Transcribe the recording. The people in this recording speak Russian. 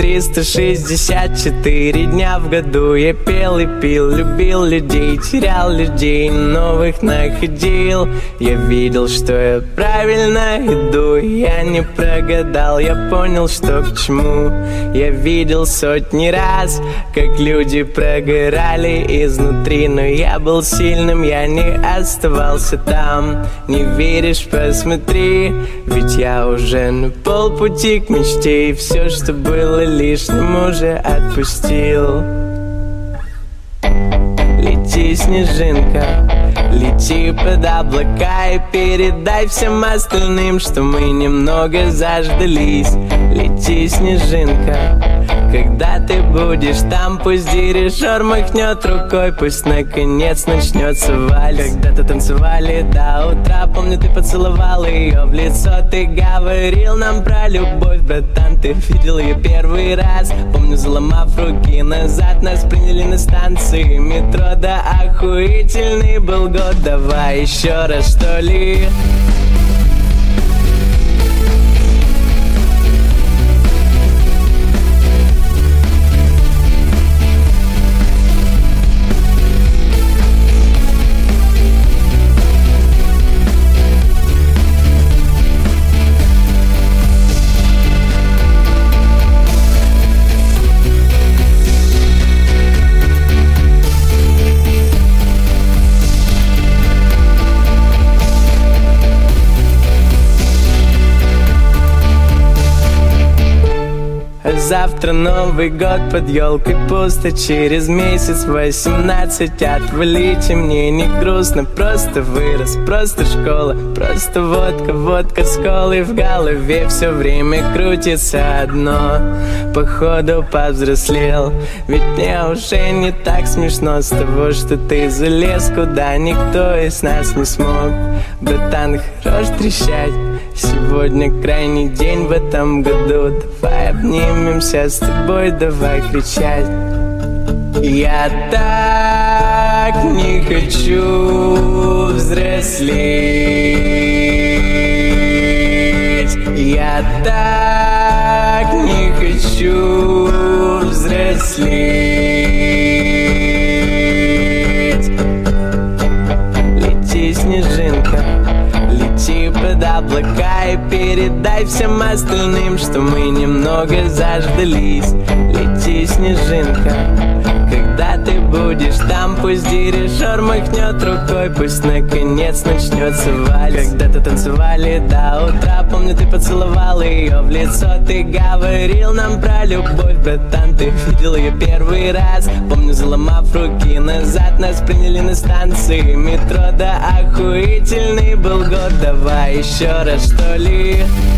364 дня в году я пел и пил, любил людей, терял людей, новых находил. Я видел, что я правильно иду, я не прогадал, я понял, что к чему. Я видел сотни раз, как люди прогорали изнутри, но я был сильным, я не оставался там. Не веришь, посмотри, ведь я уже на полпути к мечте, и все, что было лишним, уже отпустил. Лети, снежинка, лети под облака и передай всем остальным, что мы немного заждались. Лети, снежинка, когда ты будешь там, пусть дирижер махнет рукой, пусть наконец начнется вальс. Когда-то танцевали до утра, помню, ты поцеловал ее в лицо, ты говорил нам про любовь, братан, ты видел ее первый раз. Помню, заломав руки назад, нас приняли на станции метро, да охуительный был год, давай еще раз, что ли? Завтра Новый год, под елкой пусто, через месяц 18. Отвалите, мне не грустно, просто вырос, просто школа, просто водка, водка с колой. В голове все время крутится одно, походу повзрослел. Ведь мне уже не так смешно с того, что ты залез, куда никто из нас не смог. Братан, хорош трещать, сегодня крайний день в этом году, давай обнимемся с тобой, давай кричать. Я так не хочу взрослеть, я так не хочу взрослеть. Лети, снежинка, лети под облака и передай всем остальным, что мы немного заждались. Лети, снежинка, когда ты будешь там, пусть дирижер махнет рукой, пусть наконец начнется вальс. Когда-то танцевали до утра, помню, ты поцеловал ее в лицо, ты говорил нам про любовь, братан, ты видел ее первый раз. Помню, заломав руки назад, нас приняли на станции метро, да охуительный был год, давай еще раз, что ли?